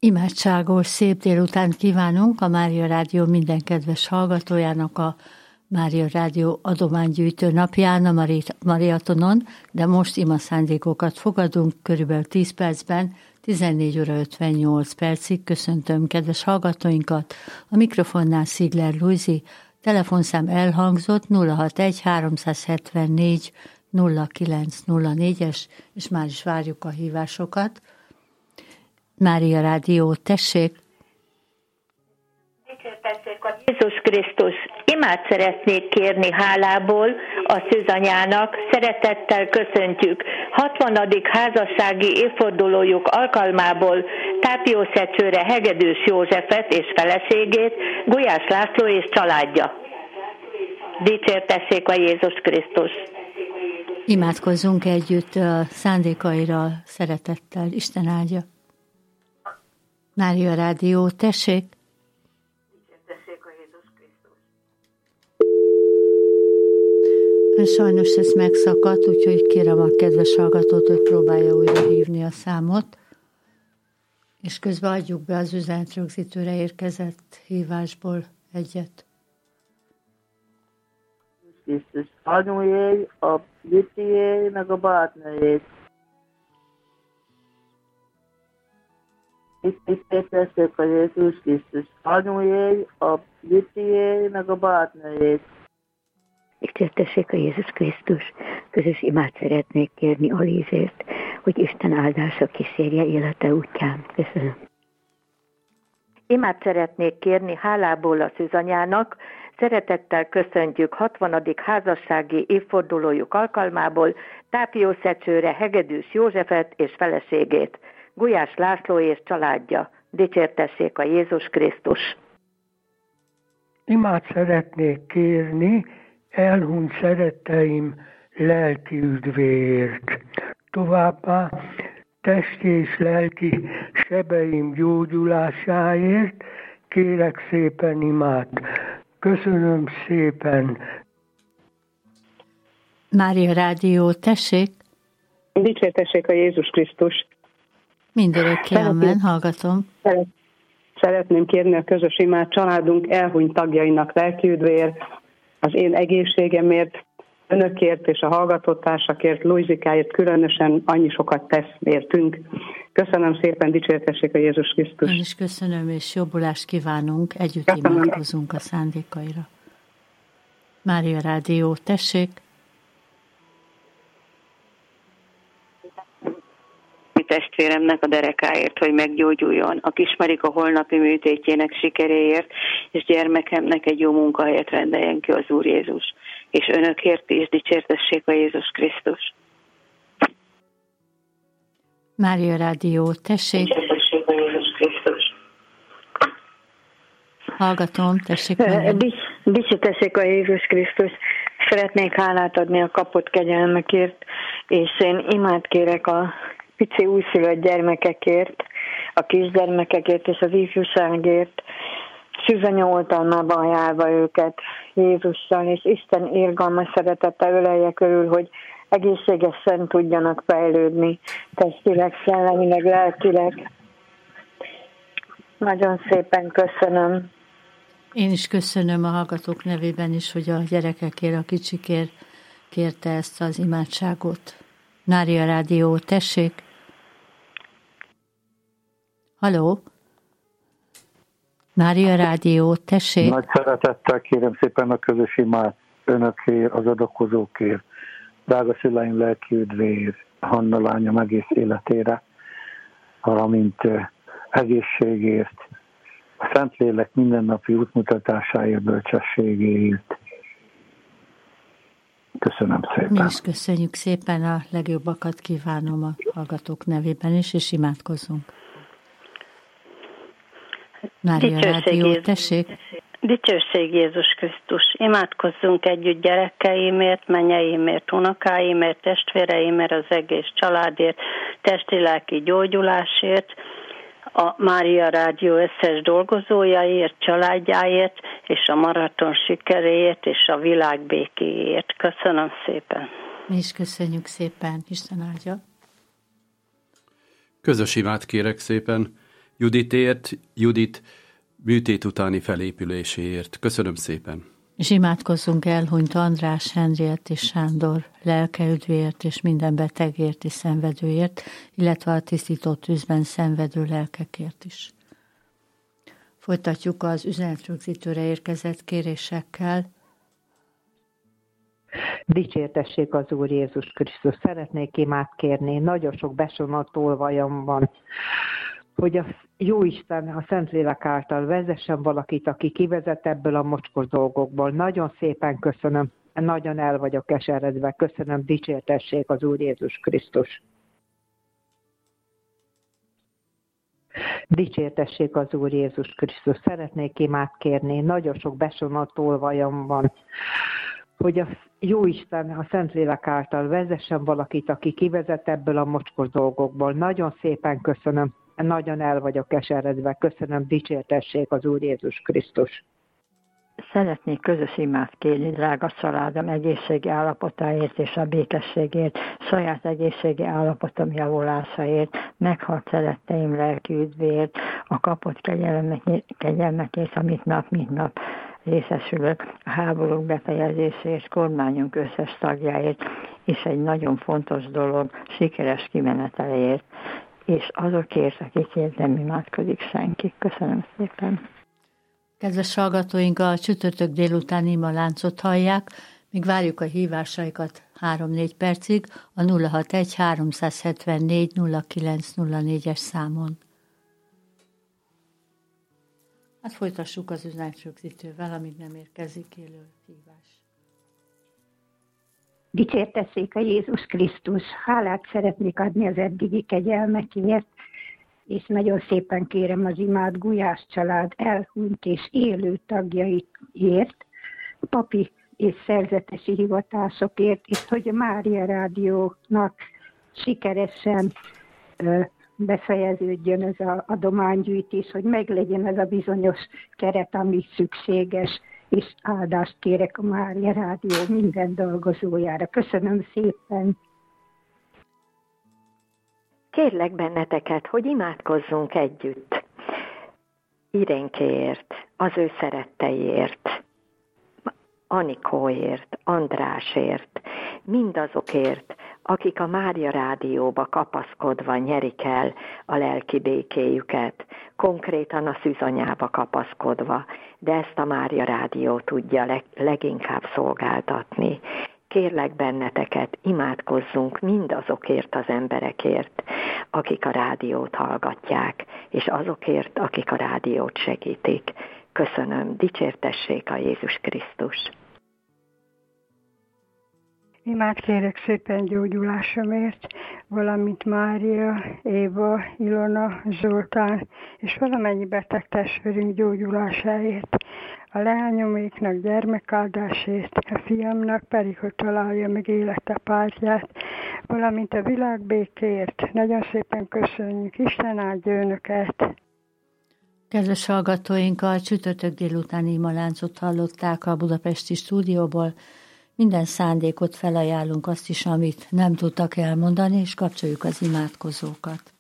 Imádságos szép délutánt kívánunk a Mária Rádió minden kedves hallgatójának a Mária Rádió adománygyűjtő napján, a Mariatonon, de most imaszándékokat fogadunk körülbelül 10 percben, 14 óra 58 percig. Köszöntöm kedves hallgatóinkat, a mikrofonnál Szigler Lujzi, telefonszám elhangzott 061 374 0904-es, és már is várjuk a hívásokat. Mária Rádió, tessék! Dicsértessék a Jézus Krisztus! Imát szeretnék kérni hálából a szűzanyának, szeretettel köszöntjük 60. házassági évfordulójuk alkalmából Tápiószecsőre Hegedűs Józsefet és feleségét, Gulyás László és családja. Dicsértessék a Jézus Krisztus! Imádkozzunk együtt a szándékaira szeretettel, Isten áldja. Mária Rádió, tessék! Dicsértessék a Jézus Krisztus! Sajnos ez megszakadt, úgyhogy kérem a kedves hallgatót, hogy próbálja újra hívni a számot, és közben adjuk be az üzenetrögzítőre érkezett hívásból egyet. Krisztus anyujé, a Gitié, meg a barátnőjét. Itt tessék a Jézus Krisztus anyujé, a Gitié, meg a barátnőjét. Dicsértessék a Jézus Krisztus! Közös imát szeretnék kérni Alízért, hogy Isten áldása kísérje élete útján. Köszönöm. Imát szeretnék kérni hálából a szűzanyának, szeretettel köszöntjük 60. házassági évfordulójuk alkalmából Tápiószecsőre Hegedűs Józsefet és feleségét, Gulyás László és családja. Dicsértessék a Jézus Krisztus! Imát szeretnék kérni elhunyt szeretteim lelki üdvéért. Továbbá testi és lelki sebeim gyógyulásáért kérek szépen imát. Köszönöm szépen! Mária Rádió, tessék! Dicsértessék a Jézus Krisztus! Mindörökké, amen, hallgatom. Szeretném kérni a közös imát családunk elhunyt tagjainak lelkiüdvéért, az én egészségemért, önökért és a hallgatótársakért, Lujzikáért különösen annyi sokat tesz értünk. Köszönöm szépen, dicsértessék a Jézus Krisztus! Én is köszönöm, és jobbulást kívánunk, együtt imádkozunk a szándékaira. Mária Rádió, tessék! Testvéremnek a derekáért, hogy meggyógyuljon, a Kismarika holnapi műtétjének sikeréért, és gyermekemnek egy jó munkahelyet rendeljen ki az Úr Jézus. És önökért is dicsértessék a Jézus Krisztus. Mária Rádió, tessék! Dicsértessék a Jézus Krisztus. Hallgatom, tessék! Dicsértessék a Jézus Krisztus! Szeretnék hálát adni a kapott kegyelmekért, és én imát kérek a pici újszülött gyermekekért, a kisgyermekekért és az ifjúságért, szűzanya oltalmába ajánlva őket Jézussal, és Isten irgalmas szeretete ölelje körül, hogy egészségesen tudjanak fejlődni, testileg, szellemileg, lelkileg. Nagyon szépen köszönöm. Én is köszönöm a hallgatók nevében is, hogy a gyerekekért, a kicsikért kérte ezt az imádságot. Mária Rádió, tessék! Halló? Mária Rádió, tessék! Nagy szeretettel kérem szépen a közös imát önökért, az adakozókért, drága szüleim lelki üdvéért, Hanna lányom egész életére, valamint egészségért, a Szentlélek mindennapi útmutatásáért, bölcsességéért. Köszönöm szépen. Mi is köszönjük szépen, a legjobbakat kívánom a hallgatók nevében is, és imádkozzunk. Mária Rádió, tessék! Dicsőség Jézus Krisztus! Imádkozzunk együtt gyerekeimért, menyeimért, unokáimért, testvéreimért, az egész családért, testi-lelki gyógyulásért, a Mária Rádió összes dolgozójáért, családjáért, és a maraton sikeréért, és a világ békéért. Köszönöm szépen! Mi is köszönjük szépen, Isten áldja! Közös imát kérek szépen. Juditért, Judit műtét utáni felépüléséért. Köszönöm szépen. És imádkozzunk elhunyt András, Henriett és Sándor lelkeüdvéért és minden betegért és szenvedőért, illetve a tisztított tűzben szenvedő lelkekért is. Folytatjuk az üzenetrögzítőre érkezett kérésekkel. Dicsértessék az Úr Jézus Krisztus. Szeretnék imát kérni, nagyon sok besonott tolvajom van, hogy a Jóisten a Szentlélek által vezessen valakit, aki kivezet ebből a mocskos dolgokból. Nagyon szépen köszönöm, nagyon el vagyok keseredve. Köszönöm, dicsértessék az Úr Jézus Krisztus. Dicsértessék az Úr Jézus Krisztus. Szeretnék imát kérni, nagyon sok besonott tolvajom van, hogy a Jóisten a Szentlélek által vezessen valakit, aki kivezet ebből a mocskos dolgokból. Nagyon szépen köszönöm, nagyon el vagyok keseredve. Köszönöm, dicsértessék az Úr Jézus Krisztus. Szeretnék közös imát kérni, drága családom egészségi állapotáért és a békességért, saját egészségi állapotom javulásáért, meghalt szeretteim lelki üdvéért, a kapott kegyelmekért, amit nap mint nap részesülök, a háborúk befejezéséért, kormányunk összes tagjáért, és egy nagyon fontos dolog, sikeres kimeneteléért, és azokért, akikért nem imádkozik senki. Köszönöm szépen. Kedves hallgatóink, a csütörtök délután imaláncot hallják, míg várjuk a hívásaikat 3-4 percig a 061 374 0904-es számon. Hát folytassuk az üzenetrögzítővel, amíg nem érkezik élő hívás. Dicsértessék a Jézus Krisztus! Hálát szeretnék adni az eddigi kegyelmekért, és nagyon szépen kérem az imát Gulyás család elhunyt és élő tagjaiért, papi és szerzetesi hivatásokért, és hogy a Mária Rádiónak sikeresen befejeződjön ez az adománygyűjtés, hogy meglegyen ez a bizonyos keret, ami szükséges, és áldást kérek a Mária Rádió minden dolgozójára. Köszönöm szépen! Kérlek benneteket, hogy imádkozzunk együtt. Irénkéért, az ő szeretteiért, Anikóért, Andrásért, mindazokért, akik a Mária Rádióba kapaszkodva nyerik el a lelki békéjüket, konkrétan a szűzanyába kapaszkodva, de ezt a Mária Rádió tudja leginkább szolgáltatni. Kérlek benneteket, imádkozzunk mindazokért az emberekért, akik a rádiót hallgatják, és azokért, akik a rádiót segítik. Köszönöm, dicsértessék a Jézus Krisztus! Imát kérek szépen gyógyulásomért, valamint Mária, Éva, Ilona, Zoltán és valamennyi beteg testvérünk gyógyulásáért, a leányoméknak gyermekáldásért, a fiamnak pedig, hogy találja meg élete párját, valamint a világ békéért. Nagyon szépen köszönjük, Isten áldja önöket! Kedves hallgatóink, a csütörtök délutáni imaláncot hallották a budapesti stúdióból. Minden szándékot felajánlunk, azt is, amit nem tudtak elmondani, és kapcsoljuk az imádkozókat.